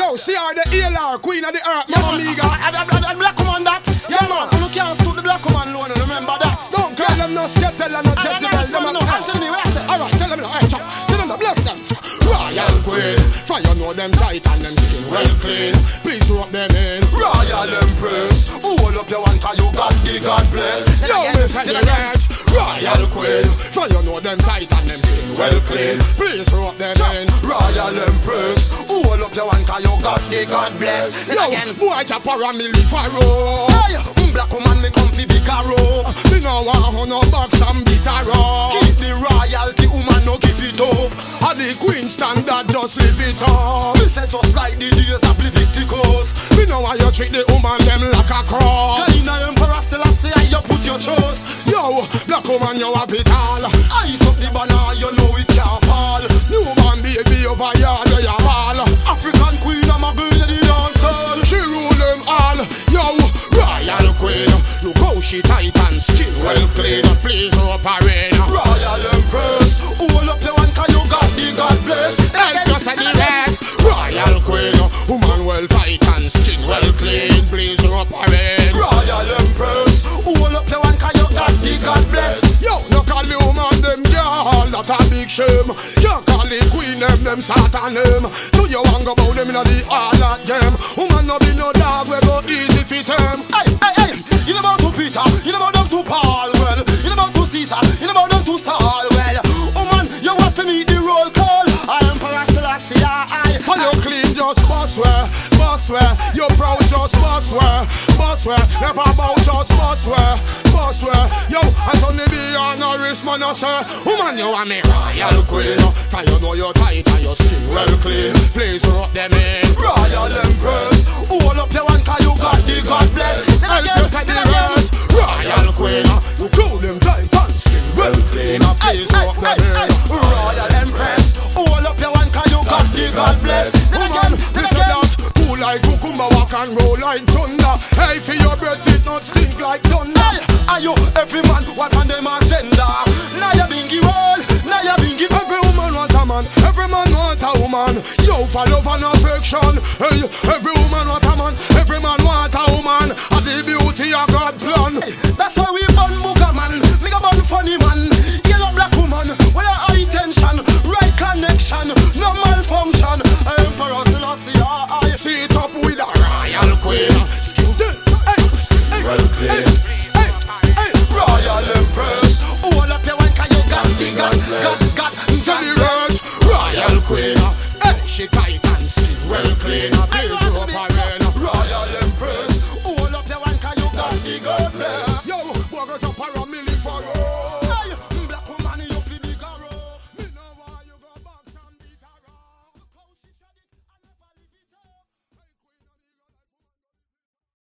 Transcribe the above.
Yo, see her the ELR, queen of the earth, Mama Amiga. And black woman that. Yeah, man. You can't stoop the black woman loan. Remember that. Don't tell them no Skeptel and no Jezebel. Anthony, where I say? Alright, tell them no. Hey, chop. See them no, bless them. Royal queen, for you know them tight and them skin well clean. Please rub them in. Royal Empress, hold up your one 'cause you got the God bless. Yo, me tell you rest. Royal queen, for you know them tight and them skin well clean. Please rub them in. Royal Empress, hold up your one 'cause you got the God bless. Yo, boy chopper and me live for row. Hey, black woman me come fi big arrow. Me no want no box and bitter row. Keep the royalty, woman no give it up. And the queen standard just live it up. Me say just like the days of Leviticus. Me know how you treat the woman them like a cross. Cause in a Emperor Selassie you put your trust. Yo, black woman you have it all. Ice up the banner, you know it can't fall. Newborn baby over here they a ball. African queen, I'm a girl in the dancehall. She rule them all. Yo, royal queen, look how she tight and skin well clean. Please up her in. Royal Empress, hold up your one 'cause you got the God bless. And just the rest. Royal queen, woman well tight and skin well clean. Please up her in. Royal Empress, hold up your one 'cause you got the God bless. Yo, no call the woman them girl, that a big shame. Can't call the queen them Satan name. So you want go bout them in the all at them. Woman no be no dog, we go easy fit them. Hey, you know about to Peter, you know about them to Paul, well. You know about to Caesar, you know about them to Saul, well. Oh man, you want to meet the roll call. I am Emperor Selassie, I. For you clean just boss where. You proud just boss where. Never bout just boss where. Yo, I don't need be on a wrist man I say. Woman you want me royal queen. Cause you know you're tight and your skin well clean. Please rub them in. Royal Empress, hold up your one 'cause you got the God bless. Help you say the rest. Royal queen, you cool them tight and skin well clean. Please rub them in. Royal Empress, hold up your one 'cause you got the God bless. Woman, listen that. Cool like cucumber, walk and roll like thunder. Hey, for your breath it not stink like thunder. Are you every man what on them agenda? Now you bingy roll, now you bingy. Every woman want a man, every man want a woman. Yo, for love and affection. Hey, every woman want a man, every man want a woman. And the beauty of God plan. Hey, that's why we born Muga man, make a born funny man. Yellow black woman, with a high tension, right connection, no malfunction. Emperor Selassie, I see it up with a royal queen. Skin dead, hey, well clean. Hey, Royal Empress, hold up your one 'cause you got the God. Tell the rest. Royal queen, hey, she tight and skin well clean. Please up her in. Royal Empress.